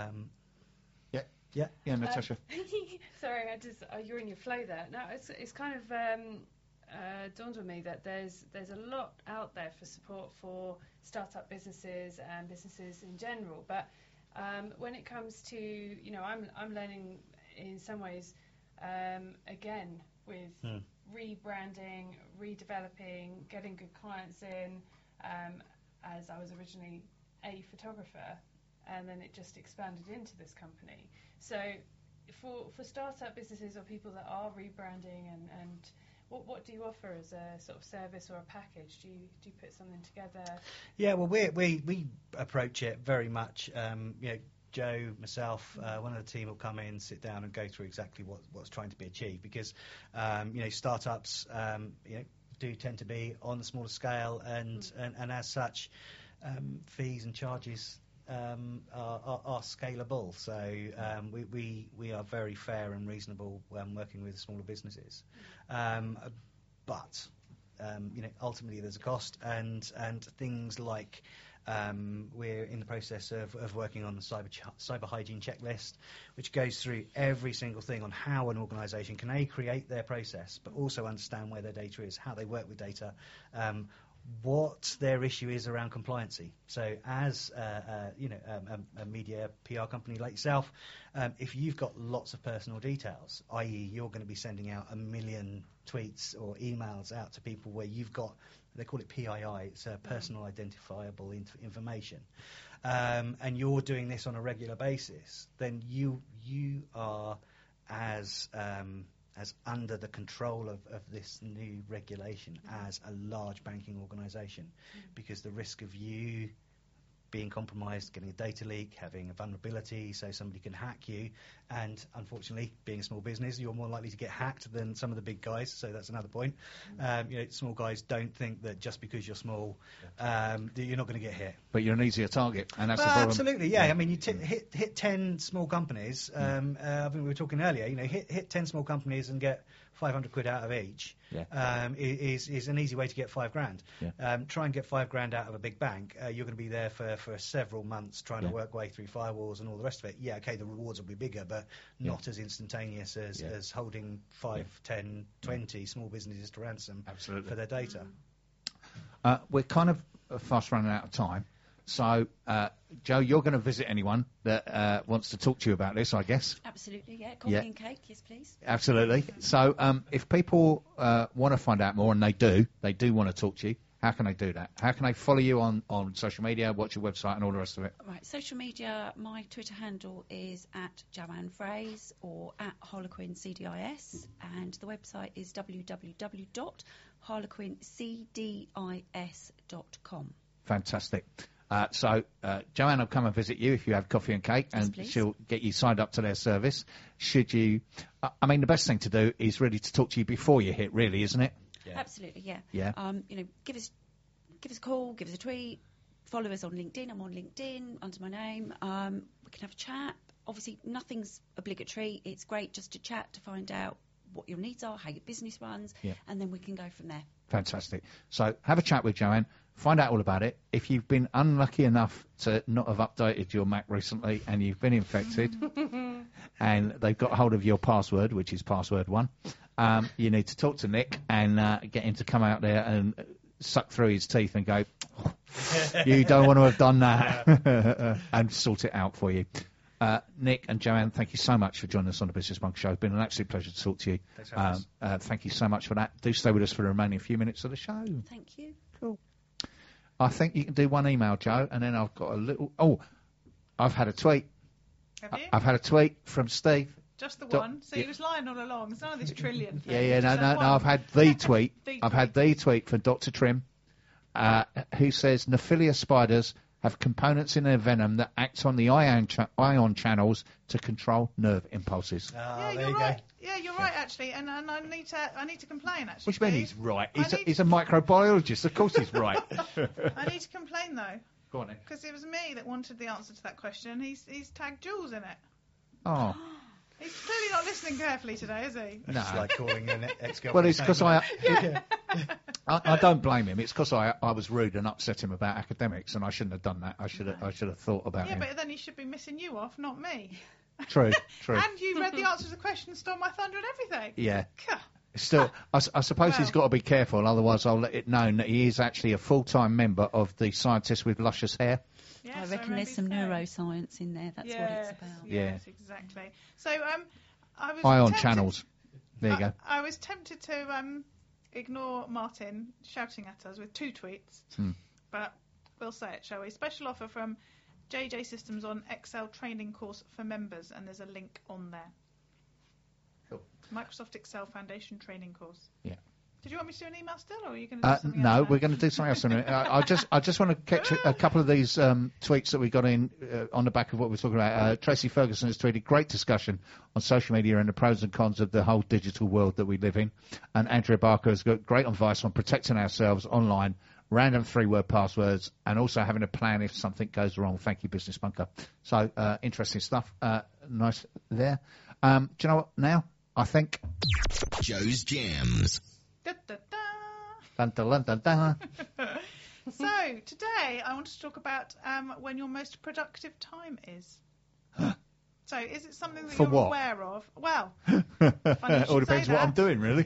Yeah, Natasha. Sorry, you're in your flow there. No, it's kind of dawned on me that there's a lot out there for support for startup businesses and businesses in general, but When it comes to, I'm learning in some ways, again, with rebranding, redeveloping, getting good clients in, as I was originally a photographer, and then it just expanded into this company. So for startup businesses or people that are rebranding and what do you offer as a sort of service or a package? Do you put something together? Yeah, well, we approach it very much. Joe, myself, one of the team will come in, sit down, and go through exactly what's trying to be achieved. Because startups, do tend to be on the smaller scale, and as such, fees and charges are scalable. So we are very fair and reasonable when working with smaller businesses. But ultimately there's a cost, and things like we're in the process of working on the cyber hygiene checklist, which goes through every single thing on how an organisation can create their process, but also understand where their data is, how they work with data, what their issue is around compliancy. So as a media PR company like yourself, if you've got lots of personal details, i.e. you're going to be sending out 1 million tweets or emails out to people where you've got, they call it PII, it's personal identifiable information, and you're doing this on a regular basis, then you are as under the control of this new regulation as a large banking organisation, because the risk of you being compromised, getting a data leak, having a vulnerability so somebody can hack you, and unfortunately, being a small business, you're more likely to get hacked than some of the big guys, so that's another point. Small guys don't think that just because you're small, that you're not going to get hit. But you're an easier target, and that's the problem. Absolutely, yeah. I mean, you hit 10 small companies. I think we were talking earlier. Hit 10 small companies and get 500 quid out of each. Is an easy way to get £5,000. Try and get £5,000 out of a big bank. You're going to be there for several months trying to work way through firewalls and all the rest of it. Yeah, okay, the rewards will be bigger, but not as instantaneous as holding 5, 10, 20 small businesses to ransom for their data. We're kind of fast running out of time. So, Joe, you're going to visit anyone that wants to talk to you about this, I guess. Absolutely, yeah. Coffee and cake, yes, please. Absolutely. So, if people want to find out more, and they do want to talk to you, how can they do that? How can they follow you on social media, watch your website, and all the rest of it? Right, social media, my Twitter handle is at Joanne Fraze or at Harlequin CDIS, and the website is www.harlequincdis.com. Fantastic. So Joanne will come and visit you if you have coffee and cake, and she'll get you signed up to their service. Should you? I mean, the best thing to do is really to talk to you before you hit, really, isn't it? Yeah. Absolutely, yeah. Yeah. Give us a call, give us a tweet, follow us on LinkedIn. I'm on LinkedIn under my name. We can have a chat. Obviously, nothing's obligatory. It's great just to chat to find out what your needs are, how your business runs, and then we can go from there. Fantastic. So have a chat with Joanne, find out all about it. If you've been unlucky enough to not have updated your Mac recently and you've been infected and they've got hold of your password, which is password 1, you need to talk to Nick and get him to come out there and suck through his teeth and go, you don't want to have done that, and sort it out for you. Nick and Joanne, thank you so much for joining us on the Business Monk Show. It's been an absolute pleasure to talk to you. Thanks for having us. Thank you so much for that. Do stay with us for the remaining few minutes of the show. Thank you. Cool. I think you can do one email, Joe, and then I've got a little... Oh, I've had a tweet. Have you? I've had a tweet from Steve. Just the one? So he was lying all along. It's none of this trillion thing. No, I've had the tweet. I've had the tweet from Dr. Trim, who says Nephilia spiders have components in their venom that act on the ion channels to control nerve impulses. Yeah, you're right. Yeah, you're right, actually. And I need to complain, actually. What do you mean he's right? He's a microbiologist. Of course he's right. I need to complain, though. Go on then. Because it was me that wanted the answer to that question. He's tagged Jules in it. Oh. He's clearly not listening carefully today, is he? No. It's like calling an ex-girlfriend. Well, it's because I don't blame him. It's because I was rude and upset him about academics, and I shouldn't have done that. I should have thought about him. Yeah, but then he should be missing you off, not me. True. And you read the answer to the question, stole my thunder and everything. Yeah. Still, I suppose he's got to be careful, otherwise I'll let it known that he is actually a full-time member of the Scientists with Luscious Hair. Yes, I reckon there's some neuroscience in there. That's what it's about. Yes, exactly. So I was Ion tempted- channels. There you go. I was tempted to ignore Martin shouting at us with 2 tweets, but we'll say it, shall we? Special offer from JJ Systems on Excel training course for members, and there's a link on there. Cool. Microsoft Excel Foundation training course. Yeah. Did you want me to do an email still, or are you going to do something No, else? we're going to do something else in a minute. I just want to catch a couple of these tweets that we got in on the back of what we're talking about. Tracy Ferguson has tweeted, great discussion on social media and the pros and cons of the whole digital world that we live in. And Andrea Barker has got great advice on protecting ourselves online, random 3-word passwords, and also having a plan if something goes wrong. Thank you, Business Bunker. So, interesting stuff. Nice there. Do you know what now? I think... Joe's Gems. Da, da, da. Dun, dun, dun, dun, dun. So, today I want to talk about when your most productive time is. So, is it something that For you're what? aware of? Well, It all depends what I'm doing, really.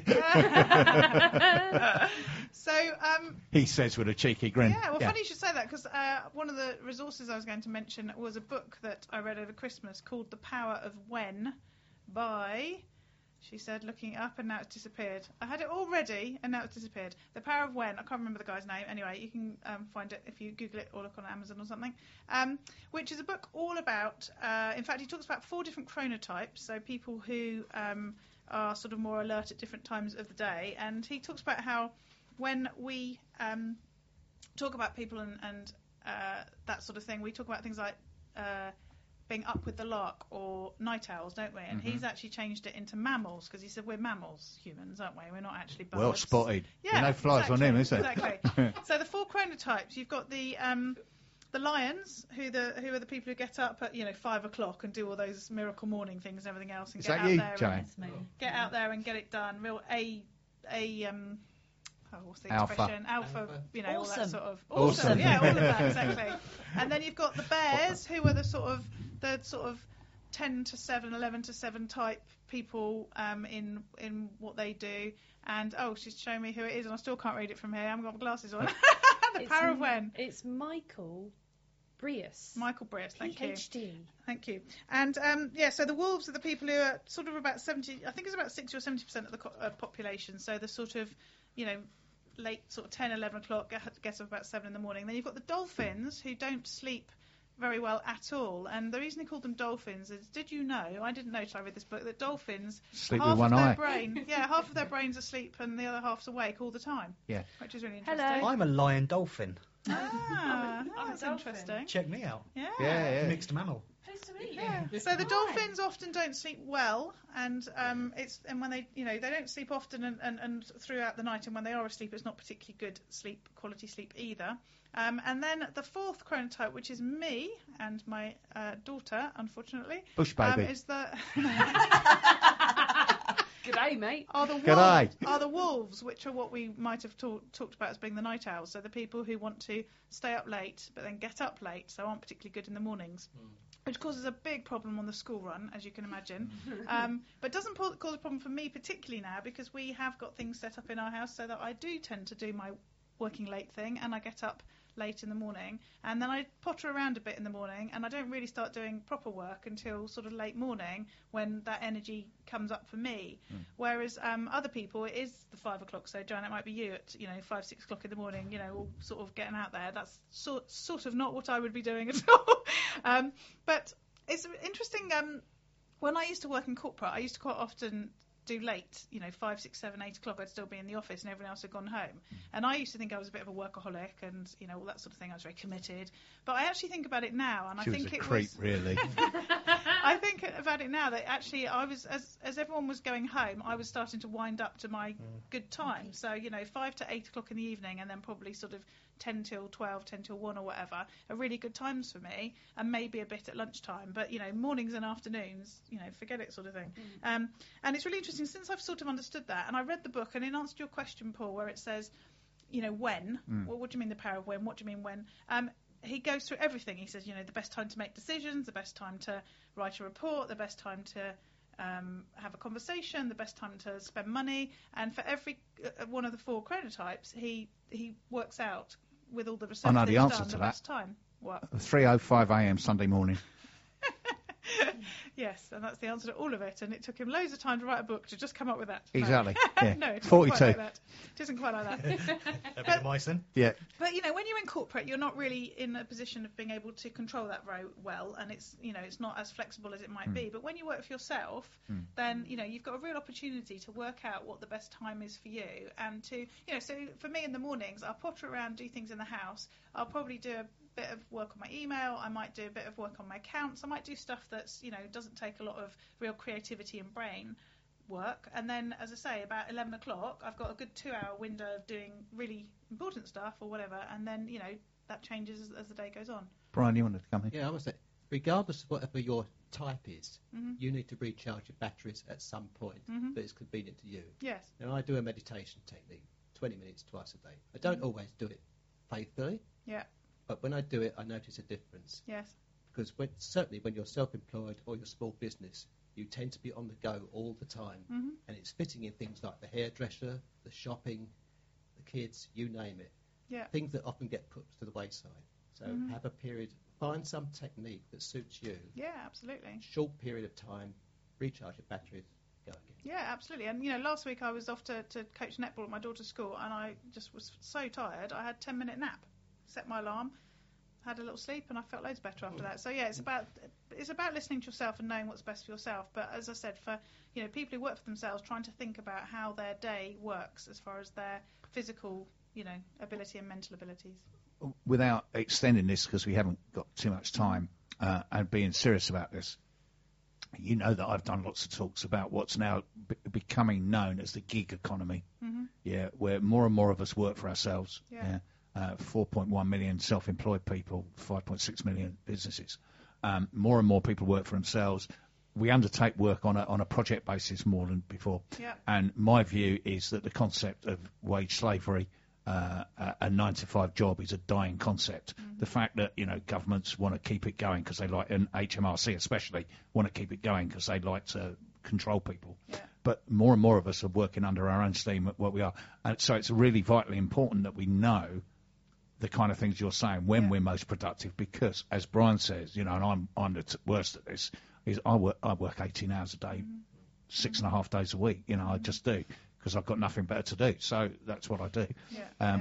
so, He says with a cheeky grin. yeah, well, funny you should say that, because one of the resources I was going to mention was a book that I read over Christmas called The Power of When by... She said, looking it up, and now it's disappeared. I had it all ready, and now it's disappeared. The Power of When. I can't remember the guy's name. Anyway, you can find it if you Google it or look on Amazon or something. Which is a book all about... in fact, he talks about 4 different chronotypes, so people who are sort of more alert at different times of the day. And he talks about how when we talk about people and that sort of thing, we talk about things like... being up with the lark or night owls, don't we? And he's actually changed it into mammals, because he said we're mammals, humans, aren't we? We're not actually birds. Well spotted. Yeah, no flies exactly, on him, is there? Exactly. So the 4 chronotypes, you've got the lions, who are the people who get up at 5 o'clock and do all those miracle morning things and everything else, and Is get that out you, there Jane? and get out there and get it done. Real what's the Alpha. expression? Alpha, all that Awesome. sort of Awesome. yeah, all of that exactly. And then you've got the bears, who are the sort of 10 to 7, 11 to 7 type people in what they do. And she's showing me who it is, and I still can't read it from here. I haven't got my glasses on. The Power of When. It's Michael Breus. Michael Breus, thank you. PhD. Thank you. And so the wolves are the people who are sort of about 70. I think it's about 60 or 70% of the population. So the sort of late sort of 10, 11 o'clock, get up about 7 in the morning. Then you've got the dolphins, who don't sleep very well at all. And the reason they called them dolphins is, did you know, I didn't know till I read this book, that dolphins, Sleep half with one of their eye. brain, half of their brain's asleep and the other half's awake all the time. Yeah. Which is really Hello. interesting. I'm a lion dolphin. I'm that's dolphin. interesting. Check me out. Yeah. Yeah. Mixed mammal. Pleased to meet you. Yeah. So the dolphins often don't sleep well, and when they they don't sleep often and throughout the night, and when they are asleep, it's not particularly good quality sleep either. And then the 4th chronotype, which is me and my daughter, unfortunately, Bush baby. is the G'day, mate. are the wolves, which are what we might have talked about as being the night owls. So the people who want to stay up late but then get up late, so aren't particularly good in the mornings. Which causes a big problem on the school run, as you can imagine. But doesn't cause a problem for me particularly now, because we have got things set up in our house so that I do tend to do my working late thing, and I get up late in the morning, and then I potter around a bit in the morning, and I don't really start doing proper work until sort of late morning, when that energy comes up for me. Whereas other people, it is the 5 o'clock. So Joanne, it might be you at 5, 6 o'clock in the morning, all sort of getting out there. That's sort of not what I would be doing at all. But it's interesting. When I used to work in corporate, I used to quite often do late, 5, 6, 7, 8 o'clock. I'd still be in the office and everyone else had gone home. And I used to think I was a bit of a workaholic and, all that sort of thing. I was very committed. But I actually think about it now, and She I was think a it creep, was... really. I think about it now that actually I was, as everyone was going home, I was starting to wind up to my good time. So, 5 to 8 o'clock in the evening, and then probably sort of 10 till 12, 10 till 1 or whatever, are really good times for me, and maybe a bit at lunchtime. But, mornings and afternoons, forget it sort of thing. And it's really interesting, since I've sort of understood that, and I read the book, and in answer to your question, Paul, where it says, when, well, what do you mean the power of when? What do you mean when? He goes through everything. He says, the best time to make decisions, the best time to write a report, the best time to have a conversation, the best time to spend money, and for every one of the 4 chronotypes, he works out with all the research know that the he's answer done to the that. best time. What? 3:05 a.m. Sunday morning. Yes, and that's the answer to all of it. And it took him loads of time to write a book to just come up with that. Exactly. No, Yeah. no, it isn't 42. quite like that. It isn't quite like that. A bit of mice then. Yeah. But when you're in corporate, you're not really in a position of being able to control that very well, and it's it's not as flexible as it might be. But when you work for yourself, then you've got a real opportunity to work out what the best time is for you, and to So for me in the mornings, I'll potter around, do things in the house. I'll probably do a bit of work on my email. I might do a bit of work on my accounts. I might do stuff that's doesn't take a lot of real creativity and brain work. And then, as I say, about 11 o'clock, I've got a good 2-hour window of doing really important stuff or whatever. And then that changes as the day goes on. Brian, you wanted to come in? Yeah, I would say, regardless of whatever your type is, Mm-hmm. you need to recharge your batteries at some point that is convenient to you. Yes. Now, I do a meditation technique, 20 minutes twice a day. I don't always do it faithfully, Yeah. but when I do it, I notice a difference. Yes. Because certainly when you're self-employed or you're small business, you tend to be on the go all the time. Mm-hmm. And it's fitting in things like the hairdresser, the shopping, the kids, you name it. Yeah. Things that often get put to the wayside. So have a period, find some technique that suits you. Yeah, absolutely. Short period of time, recharge your batteries, go again. Yeah, absolutely. And last week I was off to coach netball at my daughter's school, and I just was so tired. I had a 10-minute nap, set my alarm, had a little sleep, and I felt loads better after that. So yeah, it's about listening to yourself and knowing what's best for yourself. But as I said, for people who work for themselves, trying to think about how their day works as far as their physical ability and mental abilities. Without extending this, because we haven't got too much time, and being serious about this, that I've done lots of talks about what's now becoming known as the gig economy. Yeah, where more and more of us work for ourselves. Yeah. 4.1 million self-employed people, 5.6 million businesses. More and more people work for themselves. We undertake work on a project basis more than before. Yeah. And my view is that the concept of wage slavery, a 9-to-5 job, is a dying concept. The fact that governments want to keep it going because they like, and HMRC especially want to keep it going because they like to control people. Yeah. But more and more of us are working under our own steam at what we are, and so it's really vitally important that we know the kind of things you're saying when we're most productive, because as Brian says, and I'm the worst at this, is I work 18 hours a day, 6.5 days a week. I just do, because I've got nothing better to do. So that's what I do. Yeah.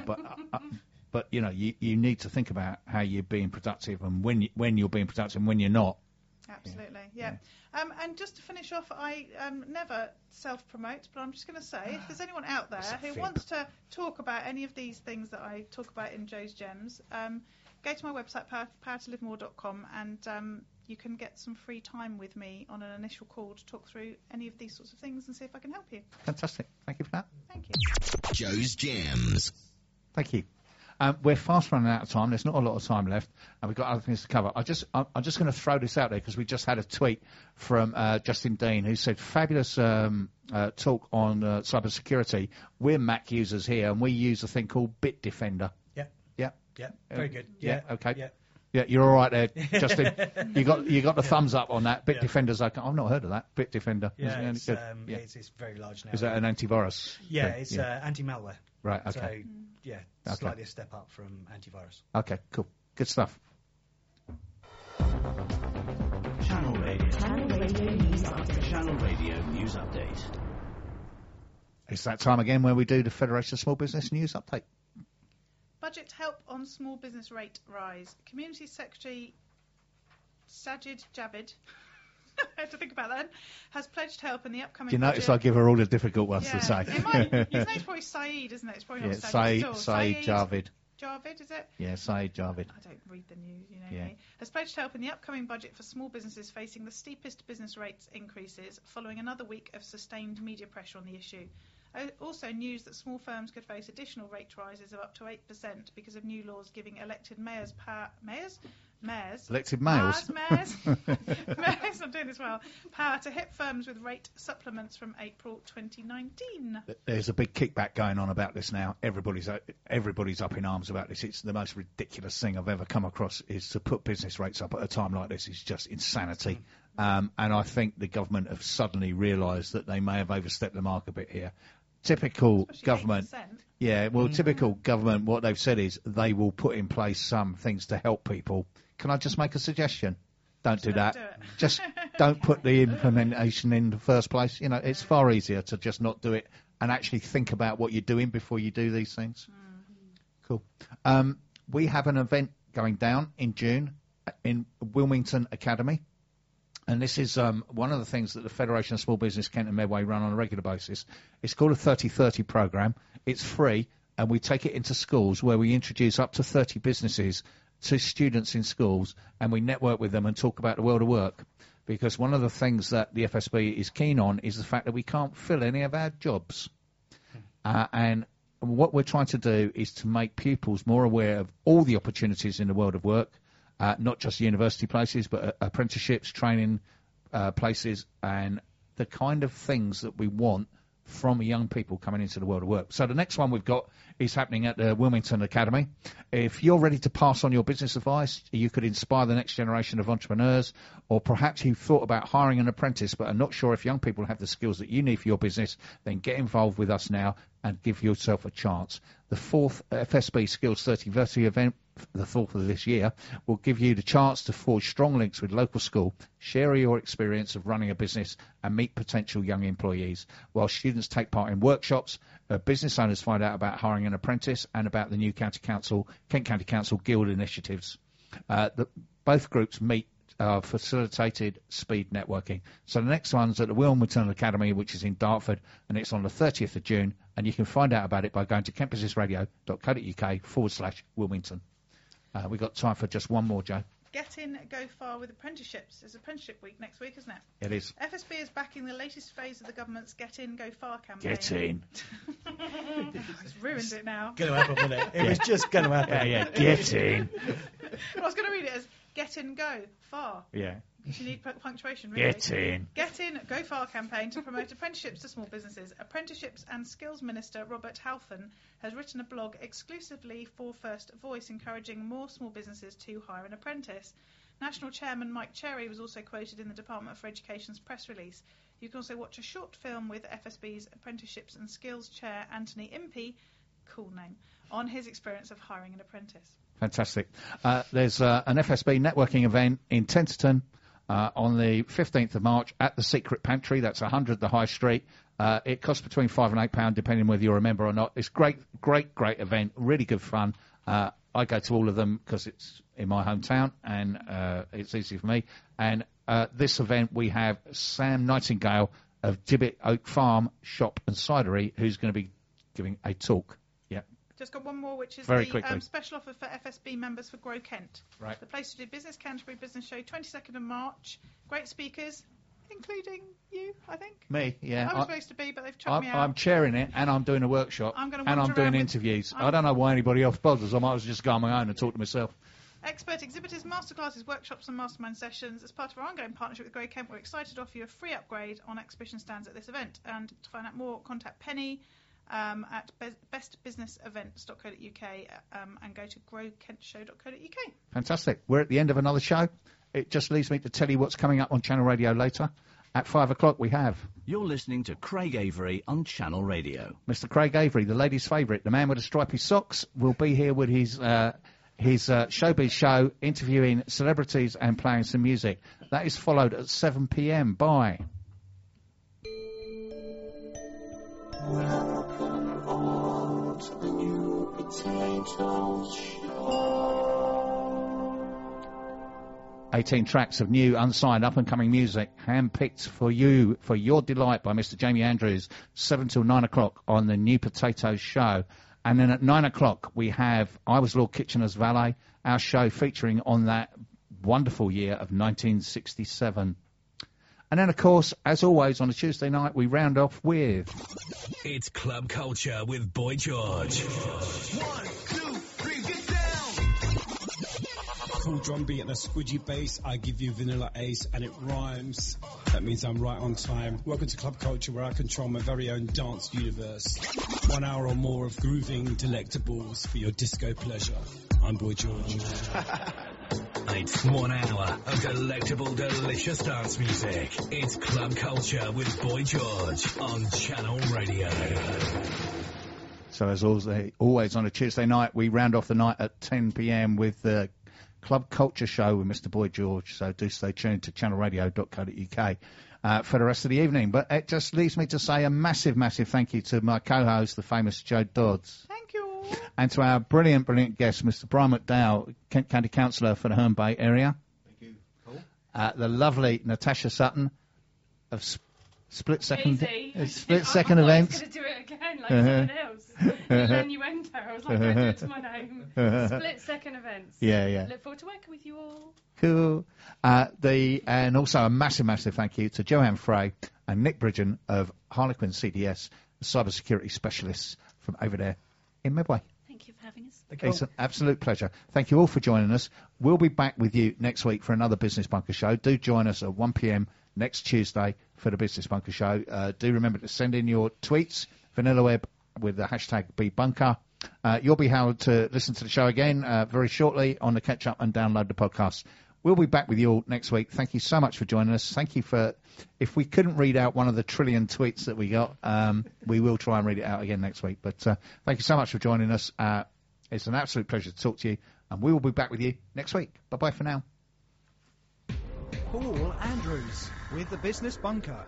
But you need to think about how you're being productive and when you're being productive and when you're not. Absolutely, yeah. And just to finish off, I never self-promote, but I'm just going to say, if there's anyone out there who wants to talk about any of these things that I talk about in Joe's Gems, go to my website, powertolivemore.com, and you can get some free time with me on an initial call to talk through any of these sorts of things and see if I can help you. Fantastic. Thank you for that. Thank you. Joe's Gems. Thank you. We're fast running out of time. There's not a lot of time left, and we've got other things to cover. I'm just going to throw this out there because we just had a tweet from Justin Dean who said, fabulous talk on cyber security. We're Mac users here, and we use a thing called Bitdefender. Yeah. Yeah. Yeah. Very good. Yeah. Okay. Yeah. Yeah, you're all right there, Justin. you got the thumbs up on that. Bitdefender's okay. I've not heard of that. Bitdefender. Yeah, Is it's, it good? it's very large now. Is that an antivirus? Yeah, thing? it's anti-malware. Right. Okay. So, yeah, Okay. slightly a step up from antivirus. Okay. Cool. Good stuff. Channel Radio. Channel Radio News Update. Channel Radio News Update. It's that time again where we do the Federation of Small Business News Update. Budget help on small business rate rise. Community Secretary Sajid Javid, I had to think about that, has pledged help in the upcoming Do you notice I budget. give her all the difficult ones to say? His name's probably Saeed, isn't it? It's probably not Saeed at all. Javid. Javid, is it? Yeah, Saeed Javid. I don't read the news, Yeah. me. Has pledged help in the upcoming budget for small businesses facing the steepest business rates increases following another week of sustained media pressure on the issue. Also news that small firms could face additional rate rises of up to 8% because of new laws giving elected mayors Elected males. mayors, I'm doing this well, power to hit firms with rate supplements from April 2019. There's a big kickback going on about this now. Everybody's up in arms about this. It's the most ridiculous thing I've ever come across. Is to put business rates up at a time like this is just insanity. And I think the government have suddenly realised that they may have overstepped the mark a bit here. Typical Especially government. 8%. Yeah, well, typical government, what they've said is they will put in place some things to help people. Can I just make a suggestion? Don't do that. do it. Just don't put the implementation in the first place. You know, it's far easier to just not do it and actually think about what you're doing before you do these things. Cool. We have an event going down in June in Wilmington Academy. And this is one of the things that the Federation of Small Business Kent and Medway run on a regular basis. It's called a 30-30 programme. It's free, and we take it into schools where we introduce up to 30 businesses to students in schools, and we network with them and talk about the world of work. Because one of the things that the FSB is keen on is the fact that we can't fill any of our jobs. And what we're trying to do is to make pupils more aware of all the opportunities in the world of work, not just university places, but apprenticeships, training places, and the kind of things that we want from young people coming into the world of work. So the next one we've got is happening at the Wilmington Academy. If you're ready to pass on your business advice, you could inspire the next generation of entrepreneurs, or perhaps you've thought about hiring an apprentice but are not sure if young people have the skills that you need for your business, then get involved with us now and give yourself a chance. The 4th FSB Skills 30-30 event, the 4th of this year, will give you the chance to forge strong links with local school, share your experience of running a business and meet potential young employees, while students take part in workshops, business owners find out about hiring an apprentice and about the new Kent County Council Guild initiatives. Both groups meet facilitated speed networking. So the next one's at the Wilmington Academy, which is in Dartford, and it's on the 30th of June, and you can find out about it by going to kentbusinessradio.co.uk/Wilmington. We've got time for just one more, Joe. Get in, go far with apprenticeships. It's Apprenticeship Week next week, isn't it? It is. FSB is backing the latest phase of the government's Get In, Go Far campaign. Get in. It's ruined it now. Going to happen, wasn't it? It was just going to happen. Yeah, get in. I was going to read it as Get In, Go Far. Yeah. You need punctuation, really. Get in. Get In, Go Far campaign to promote apprenticeships to small businesses. Apprenticeships and Skills Minister Robert Halfon has written a blog exclusively for First Voice, encouraging more small businesses to hire an apprentice. National Chairman Mike Cherry was also quoted in the Department for Education's press release. You can also watch a short film with FSB's Apprenticeships and Skills Chair Anthony Impey, cool name, on his experience of hiring an apprentice. Fantastic. There's an FSB networking event in Tenterton on the 15th of March at the Secret Pantry. That's 100 the High Street. It costs between £5 and £8, depending whether you're a member or not. It's great event, really good fun. I go to all of them because it's in my hometown and it's easy for me. And this event we have Sam Nightingale of Gibbet Oak Farm Shop and Cidery, who's going to be giving a talk. Yeah. Just got one more, which is Very the quickly. special offer for FSB members for Grow Kent. Right. The place to do business, Canterbury Business Show, 22nd of March. Great speakers, including you, I think. Me, yeah. I was supposed to be, but they've chucked me out. I'm chairing it, and I'm doing a workshop, I'm gonna and I'm wander doing around with- interviews. I don't know why anybody else bothers. I might as well just go on my own and talk to myself. Expert exhibitors, masterclasses, workshops and mastermind sessions. As part of our ongoing partnership with Grow Kent, we're excited to offer you a free upgrade on exhibition stands at this event. And to find out more, contact Penny at bestbusinessevents.co.uk and go to growkentshow.co.uk. Fantastic. We're at the end of another show. It just leaves me to tell you what's coming up on Channel Radio later. At 5 o'clock we have You're listening to Craig Avery on Channel Radio. Mr. Craig Avery, the ladies' favourite, the man with the stripy socks, will be here with his showbiz show, interviewing celebrities and playing some music. That is followed at 7 p.m. Bye. Welcome on to the New Potatoes Show. 18 tracks of new, unsigned, up-and-coming music, hand-picked for you, for your delight by Mr. Jamie Andrews, 7 till 9 o'clock on the New Potatoes Show. And then at 9 o'clock we have I Was Lord Kitchener's Valet, our show featuring on that wonderful year of 1967. And then, of course, as always, on a Tuesday night, we round off with... It's Club Culture with Boy George. 1, 2, 3, get down! Cool drum beat and a squidgy bass. I give you Vanilla Ace and it rhymes. That means I'm right on time. Welcome to Club Culture, where I control my very own dance universe. 1 hour or more of grooving delectables for your disco pleasure. I'm Boy George. night. 1 hour of delectable, delicious dance music. It's Club Culture with Boy George on Channel Radio. So as always on a Tuesday night, we round off the night at 10 p.m. with the Club Culture Show with Mr. Boy George. So do stay tuned to channelradio.co.uk for the rest of the evening. But it just leaves me to say a massive, massive thank you to my co-host, the famous Joe Dodds. Thank you. And to our brilliant, brilliant guest, Mr. Brian McDowell, Kent County Councillor for the Herne Bay area. Thank you. Cool. The lovely Natasha Sutton of Split Second Events. I was going Events. to do it again like someone else. Then you went there. I was like, don't do it to my name. Split Second Events. Yeah. Look forward to working with you all. Cool. And also a massive, massive thank you to Joanne Frey and Nick Bridgen of Harlequin CDS, the cybersecurity specialists from over there in Medway. Thank you for having us. It's an absolute pleasure. Thank you all for joining us. We'll be back with you next week for another Business Bunker show. Do join us at 1 p.m. next Tuesday for the Business Bunker show. Do remember to send in your tweets, VanillaWeb, with the hashtag BBunker. You'll be able to listen to the show again very shortly on the catch up and download the podcast. We'll be back with you all next week. Thank you so much for joining us. Thank you for, if we couldn't read out one of the trillion tweets that we got, we will try and read it out again next week. But thank you so much for joining us. It's an absolute pleasure to talk to you, and we will be back with you next week. Bye-bye for now. Paul Andrews with the Business Bunker.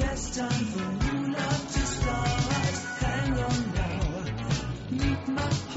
Time for new love to start. Hang on now, meet my